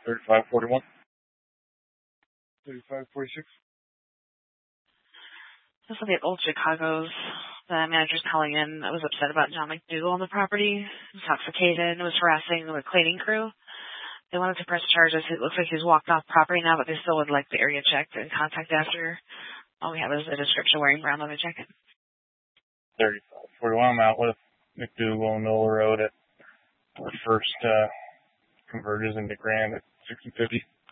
3541. 3546. This will be at Old Chicago's. The manager's calling in. I was upset about John McDougal on the property. Intoxicated and was harassing the cleaning crew. They wanted to press charges. It looks like he's walked off property now, but they still would like the area checked and contact after. All we have is a description wearing brown leather jacket. 3541. I'm out with McDougal and Miller Road at our first converges into Grand at 6050.